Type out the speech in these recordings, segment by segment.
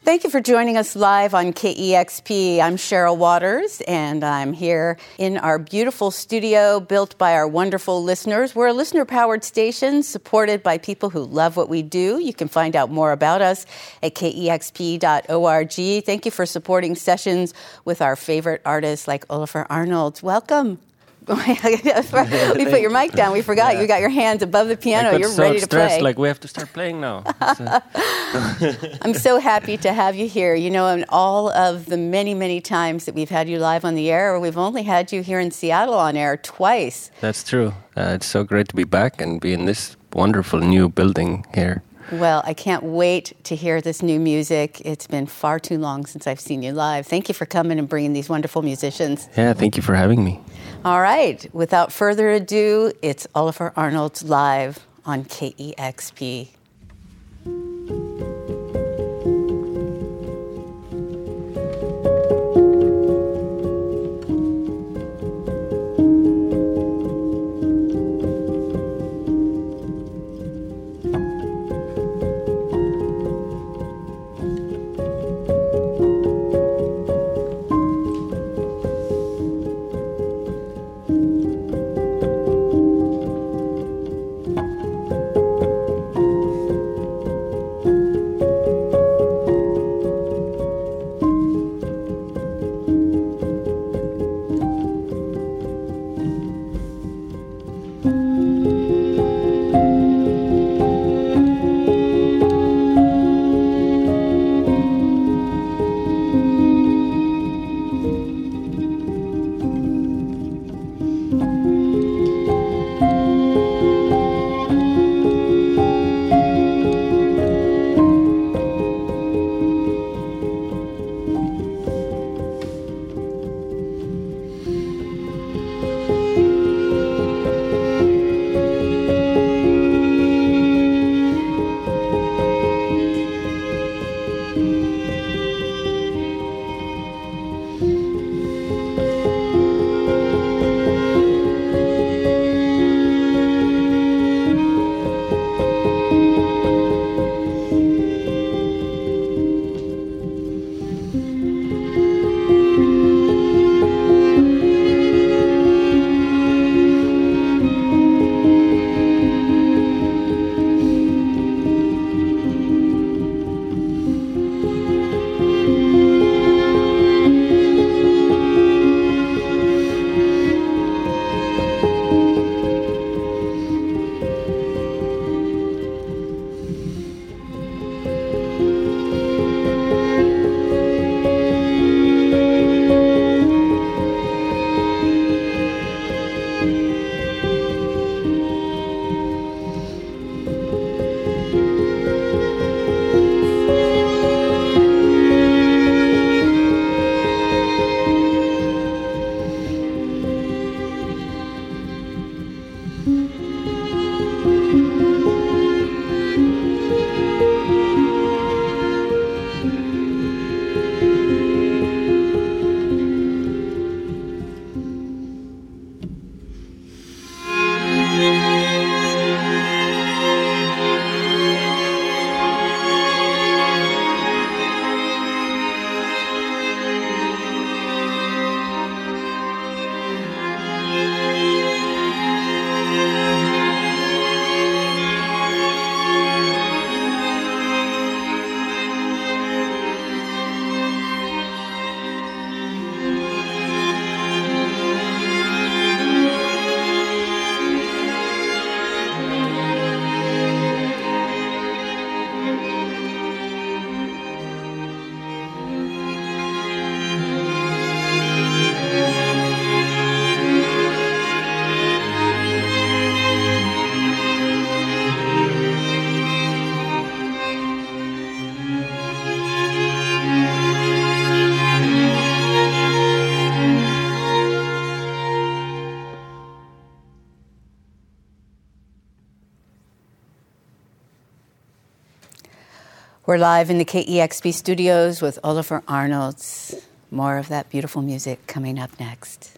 Thank you for joining us live on KEXP. I'm Cheryl Waters, and I'm here in our beautiful studio built by our wonderful listeners. We're a listener-powered station supported by people who love what we do. You can find out more about us at kexp.org. Thank you for supporting sessions with our favorite artists like Olafur Arnalds. Welcome. We put your mic down. We forgot. Yeah. You got your hands above the piano. You're so ready to play. Like we have to start playing now. I'm so happy to have you here. You know, in all of the many, many times that we've had you live on the air, we've only had you here in Seattle on air twice. That's true. It's so great to be back and be in this wonderful new building here. Well, I can't wait to hear this new music. It's been far too long since I've seen you live. Thank you for coming and bringing these wonderful musicians. Yeah, thank you for having me. All right. Without further ado, it's Olafur Arnalds live on KEXP. We're live in the KEXP studios with Olafur Arnalds. More of that beautiful music coming up next.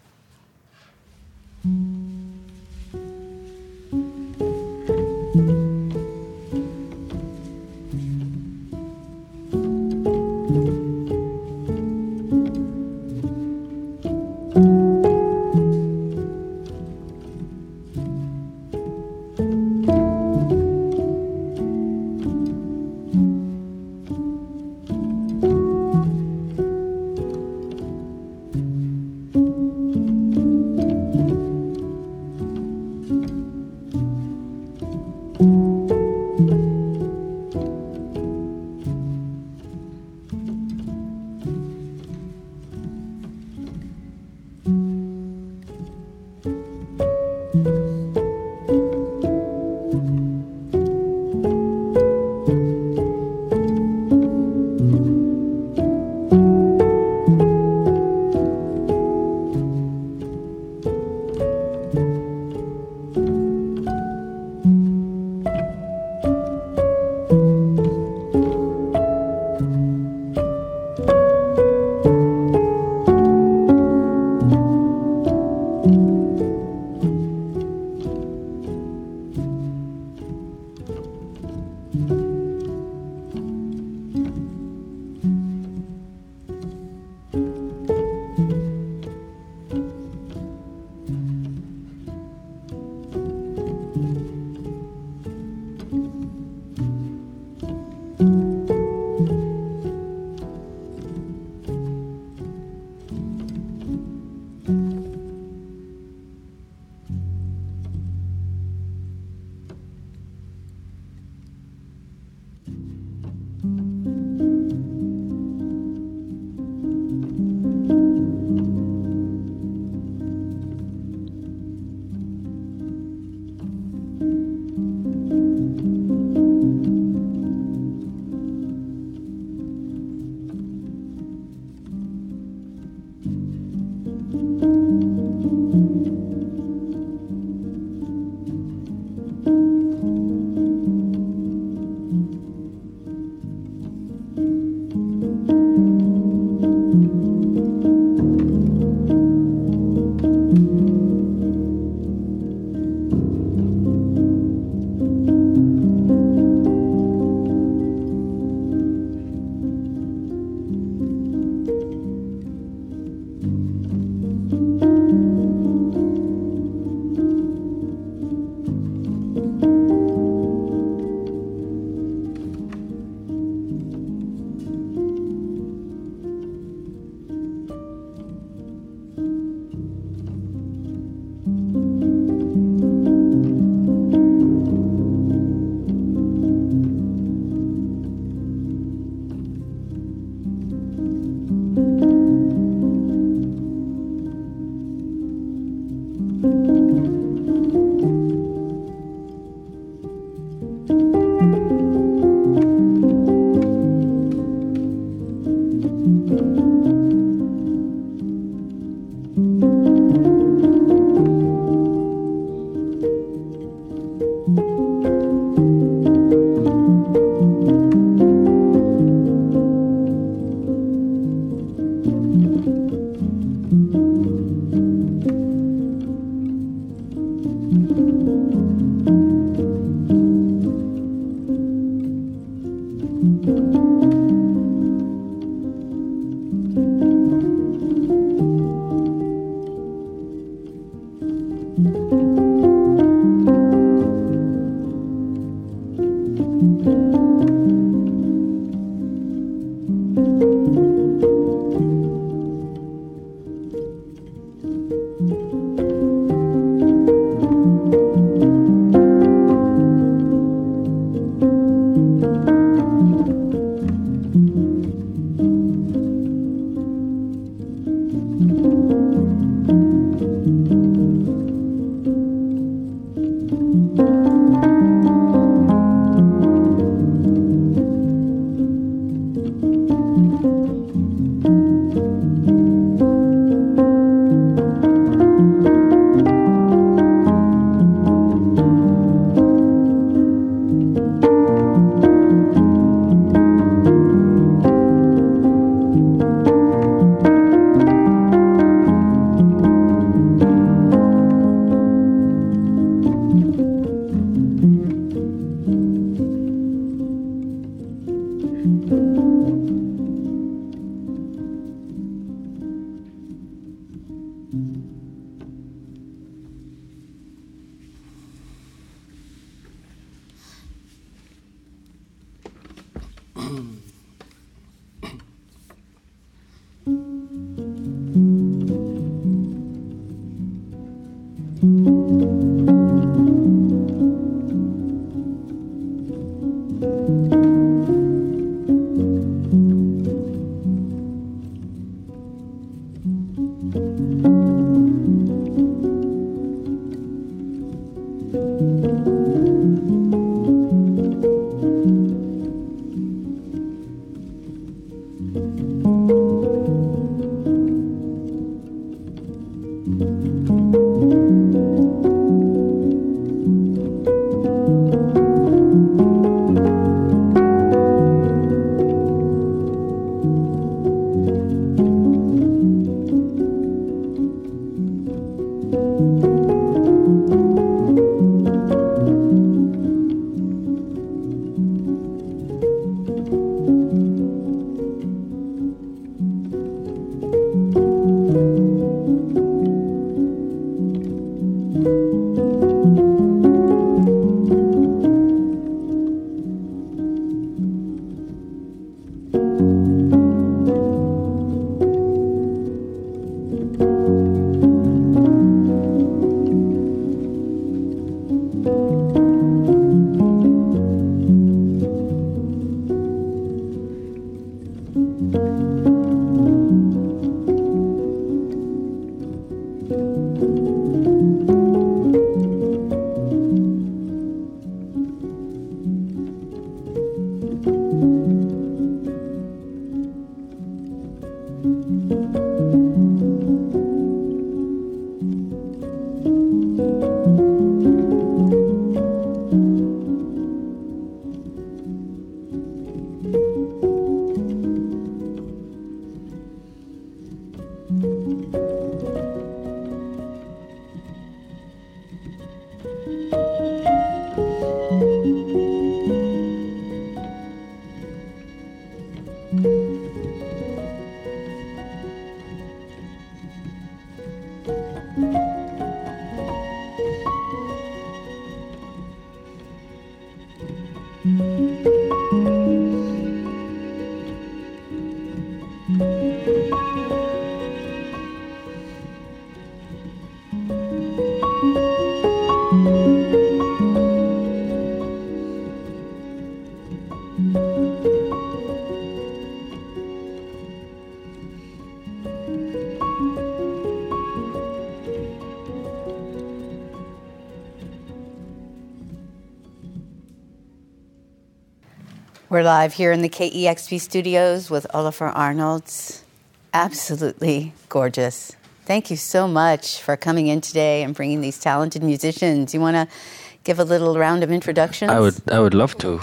We're live here in the KEXP studios with Olafur Arnalds. Absolutely gorgeous. Thank you so much for coming in today and bringing these talented musicians. You want to give a little round of introductions? I would love to.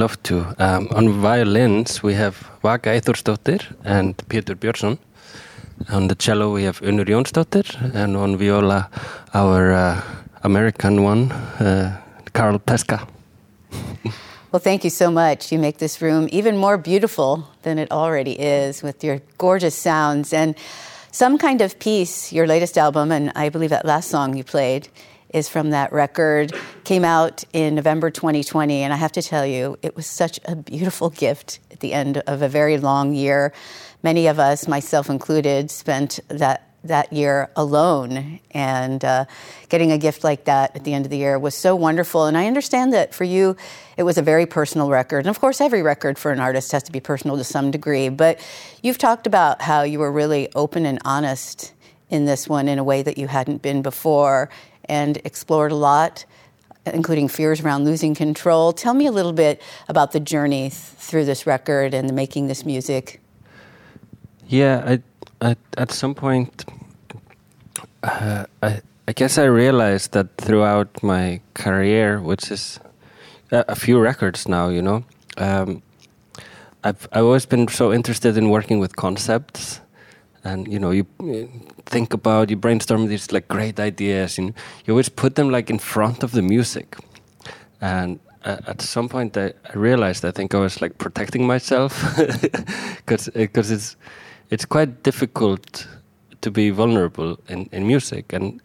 On violins, we have Vaka Eithórsdóttir and Pétur Björnsson. On the cello, we have Unnur Jónsdóttir. And on viola, our American one, Karl Peska. Well, thank you so much. You make this room even more beautiful than it already is with your gorgeous sounds. And Some Kind of Peace, your latest album, and I believe that last song you played is from that record, came out in November 2020. And I have to tell you, it was such a beautiful gift at the end of a very long year. Many of us, myself included, spent that year alone, and getting a gift like that at the end of the year was so wonderful. And I understand that for you, it was a very personal record. And of course, every record for an artist has to be personal to some degree. But you've talked about how you were really open and honest in this one in a way that you hadn't been before, and explored a lot, including fears around losing control. Tell me a little bit about the journey through this record and making this music. Yeah, at some point, I guess I realized that throughout my career, which is a few records now, you know, I've always been so interested in working with concepts, and you know, you brainstorm these like great ideas, and you always put them like in front of the music. And at some point, I realized I think I was like protecting myself because it's quite difficult to be vulnerable in music, and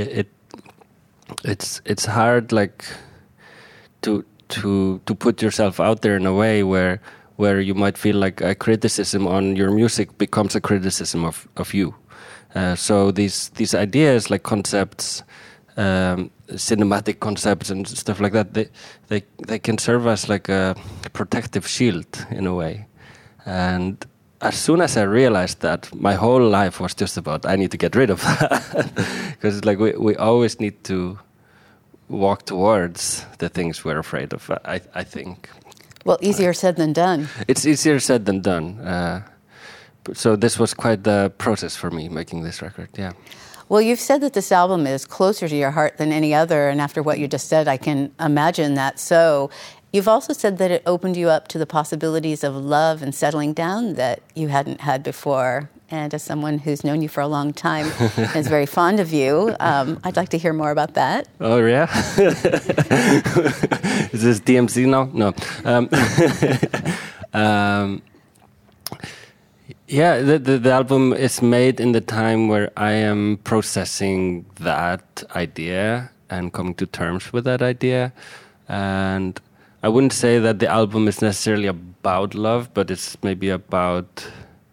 it's hard like to put yourself out there in a way where you might feel like a criticism on your music becomes a criticism of you. So these ideas like concepts, cinematic concepts and stuff like that, they can serve as like a protective shield in a way. And as soon as I realized that, my whole life was just about, I need to get rid of that. Because like we always need to walk towards the things we're afraid of, I think. Well, easier said than done. It's easier said than done. So this was quite the process for me, making this record, yeah. Well, you've said that this album is closer to your heart than any other, and after what you just said, I can imagine that. So you've also said that it opened you up to the possibilities of love and settling down that you hadn't had before. And as someone who's known you for a long time and is very fond of you, I'd like to hear more about that. Oh, yeah? Is this DMC now? No. Yeah, the album is made in the time where I am processing that idea and coming to terms with that idea. And I wouldn't say that the album is necessarily about love, but it's maybe about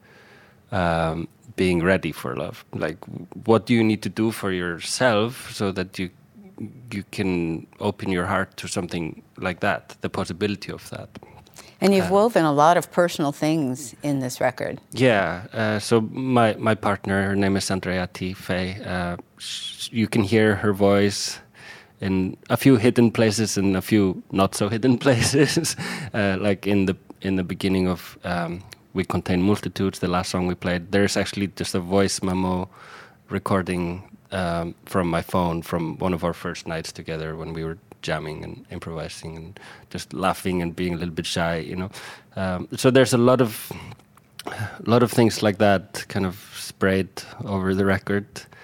being ready for love. Like, what do you need to do for yourself so that you can open your heart to something like that, the possibility of that. And you've woven a lot of personal things in this record. Yeah. So my partner, her name is Andrea T. Fay. You can hear her voice in a few hidden places and a few not so hidden places. Like in the beginning of We Contain Multitudes, the last song we played, there's actually just a voice memo recording from my phone from one of our first nights together when we were jamming and improvising and just laughing and being a little bit shy, you know. So there's a lot of things like that kind of sprayed over the record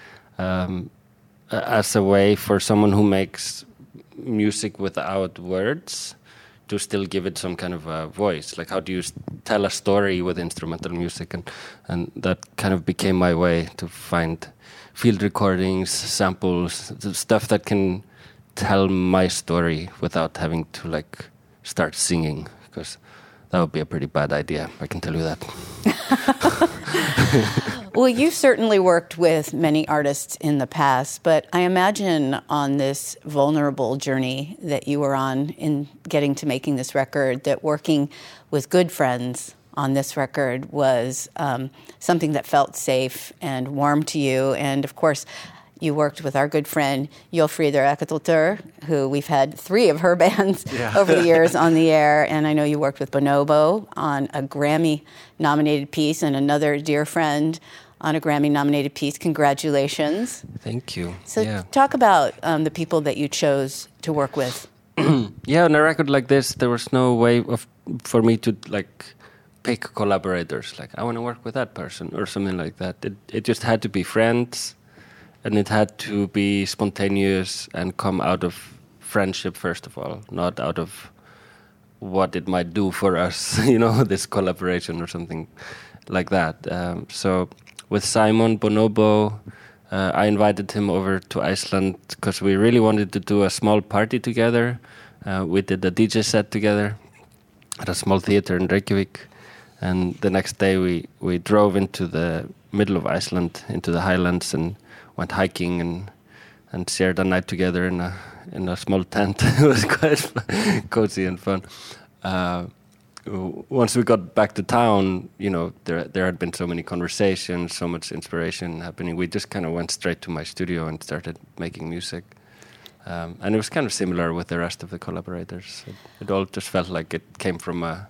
as a way for someone who makes music without words to still give it some kind of a voice. Like, how do you tell a story with instrumental music? And that kind of became my way to find field recordings, samples, stuff that can tell my story without having to like start singing, because that would be a pretty bad idea, I can tell you that. Well, you've certainly worked with many artists in the past, but I imagine on this vulnerable journey that you were on in getting to making this record, that working with good friends on this record was something that felt safe and warm to you. And of course, you worked with our good friend Jolfríður Ekadóttir, who we've had 3 of her bands over the years on the air. And I know you worked with Bonobo on a Grammy-nominated piece, and another dear friend on a Grammy-nominated piece. Congratulations. Thank you. So talk about the people that you chose to work with. Yeah, on a record like this, there was no way for me to like pick collaborators. Like, I want to work with that person or something like that. It just had to be friends, and it had to be spontaneous and come out of friendship, first of all, not out of what it might do for us, you know, this collaboration or something like that. So with Simon Bonobo, I invited him over to Iceland because we really wanted to do a small party together. We did a DJ set together at a small theater in Reykjavik. And the next day we drove into the middle of Iceland, into the highlands, and went hiking and shared a night together in a small tent. It was quite cozy and fun. Once we got back to town, you know, there had been so many conversations, so much inspiration happening. We just kind of went straight to my studio and started making music. And it was kind of similar with the rest of the collaborators. It all just felt like it came from a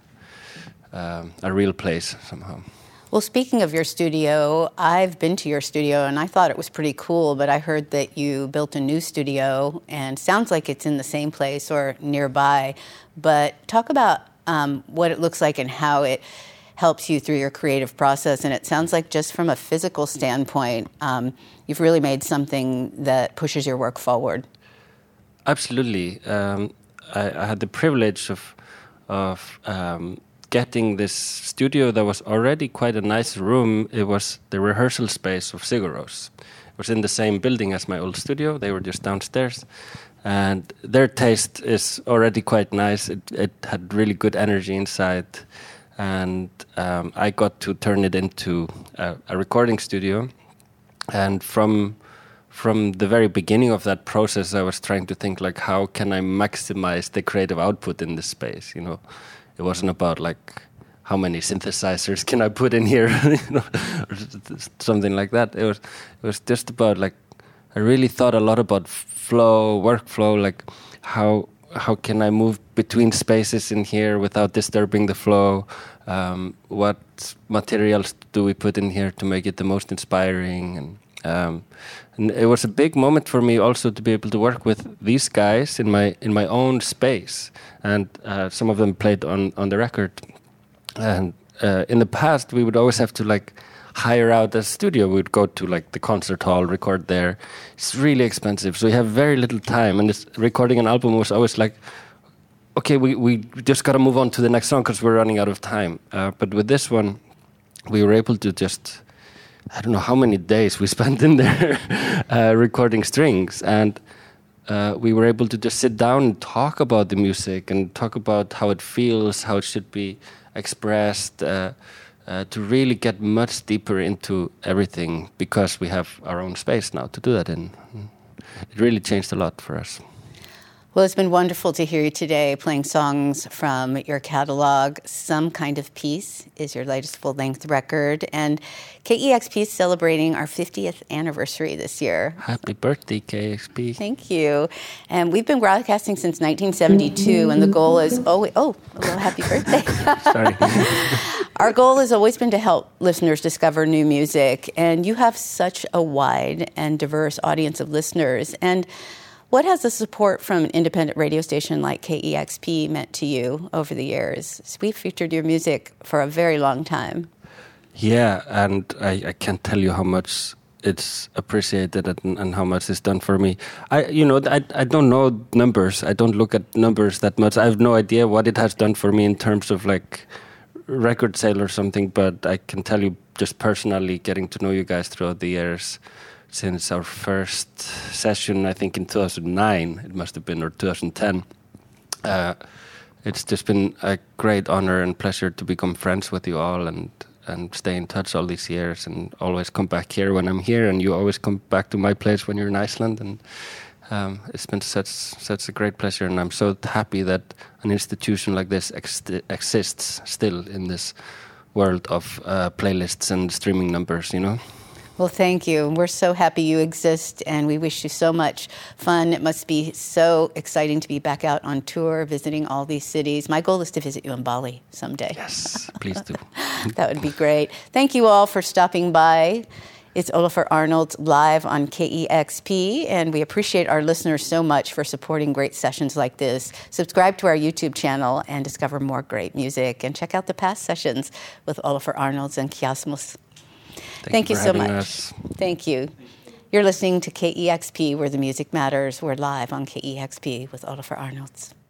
real place somehow. Well, speaking of your studio, I've been to your studio and I thought it was pretty cool, but I heard that you built a new studio and sounds like it's in the same place or nearby. But talk about what it looks like and how it helps you through your creative process. And it sounds like just from a physical standpoint, you've really made something that pushes your work forward. Absolutely. I had the privilege of getting this studio that was already quite a nice room. It was the rehearsal space of Sigur Rós. It was in the same building as my old studio. They were just downstairs. And their taste is already quite nice. It had really good energy inside. And I got to turn it into a recording studio. And from the very beginning of that process, I was trying to think, like, how can I maximize the creative output in this space, you know? It wasn't about like how many synthesizers can I put in here, you know, or something like that. It was just about like, I really thought a lot about workflow, like how can I move between spaces in here without disturbing the flow? What materials do we put in here to make it the most inspiring? And it was a big moment for me also to be able to work with these guys in my own space, and some of them played on the record. And in the past, we would always have to like hire out a studio. We would go to like the concert hall, record there. It's really expensive, so we have very little time. And recording an album was always like, okay, we just got to move on to the next song because we're running out of time. But with this one, we were able to just, I don't know how many days we spent in there recording strings, and we were able to just sit down and talk about the music and talk about how it feels, how it should be expressed, to really get much deeper into everything because we have our own space now to do that in. It really changed a lot for us. Well, it's been wonderful to hear you today playing songs from your catalog. Some Kind of Peace is your latest full-length record, and KEXP is celebrating our 50th anniversary this year. Happy birthday, KEXP. Thank you. And we've been broadcasting since 1972, and the goal is a little happy birthday. Sorry. Our goal has always been to help listeners discover new music, and you have such a wide and diverse audience of listeners. And what has the support from an independent radio station like KEXP meant to you over the years? So we've featured your music for a very long time. Yeah, and I can't tell you how much it's appreciated and how much it's done for me. I don't know numbers. I don't look at numbers that much. I have no idea what it has done for me in terms of like record sale or something, but I can tell you just personally, getting to know you guys throughout the years, since our first session, I think in 2009, it must have been, or 2010. It's just been a great honor and pleasure to become friends with you all and stay in touch all these years, and always come back here when I'm here, and you always come back to my place when you're in Iceland. And it's been such a great pleasure, and I'm so happy that an institution like this exists still in this world of playlists and streaming numbers, you know? Well, thank you. We're so happy you exist, and we wish you so much fun. It must be so exciting to be back out on tour, visiting all these cities. My goal is to visit you in Bali someday. Yes, please do. That would be great. Thank you all for stopping by. It's Ólafur Arnalds live on KEXP, and we appreciate our listeners so much for supporting great sessions like this. Subscribe to our YouTube channel and discover more great music, and check out the past sessions with Ólafur Arnalds and Kiasmus. Thank you so much. Us. Thank you. You're listening to KEXP, where the music matters. We're live on KEXP with Ólafur Arnalds.